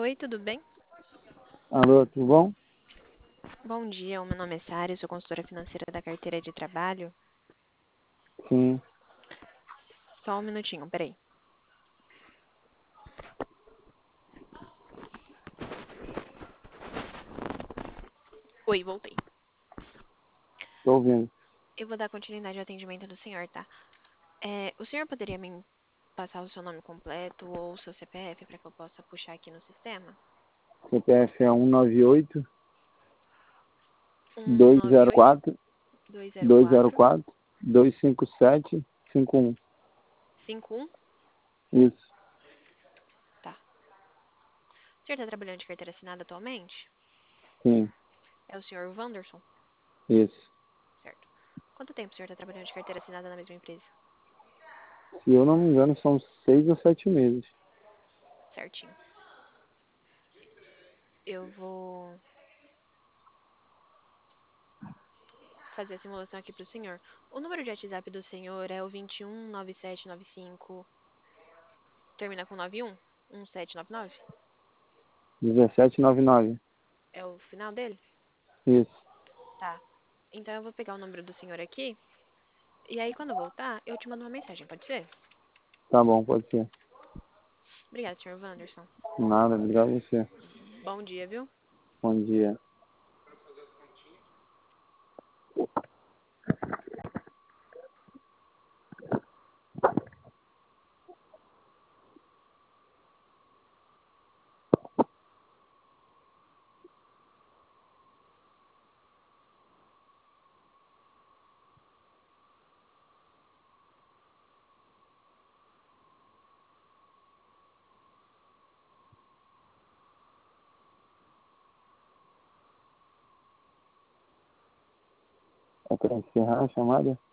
Oi, tudo bem? Alô, tudo bom? Bom dia, o meu nome é Sara, eu sou consultora financeira da carteira de trabalho. Sim, Só um minutinho, peraí. Oi, voltei. tô ouvindo. Eu vou dar continuidade ao atendimento do senhor, tá? O senhor poderia me passar o seu nome completo ou o seu CPF para que eu possa puxar aqui no sistema? CPF é 198 198 204 204 204 257 51. 51? Isso, Tá. O senhor está trabalhando de carteira assinada atualmente? sim, É o senhor Wanderson? isso. Certo. Quanto tempo o senhor está trabalhando de carteira assinada na mesma empresa? Se eu não me engano, são 6 ou 7 meses. Certinho. Eu vou fazer a simulação aqui para o senhor. O número de WhatsApp do senhor é o 219795, termina com 91? 1799? 1799. É o final dele? Isso, Tá. Então eu vou pegar o número do senhor aqui, e aí quando eu voltar, eu te mando uma mensagem, pode ser? tá bom, pode ser. Obrigada, senhor Wanderson. Nada, obrigado a você. Bom dia, viu? Bom dia. É para encerrar a chamada?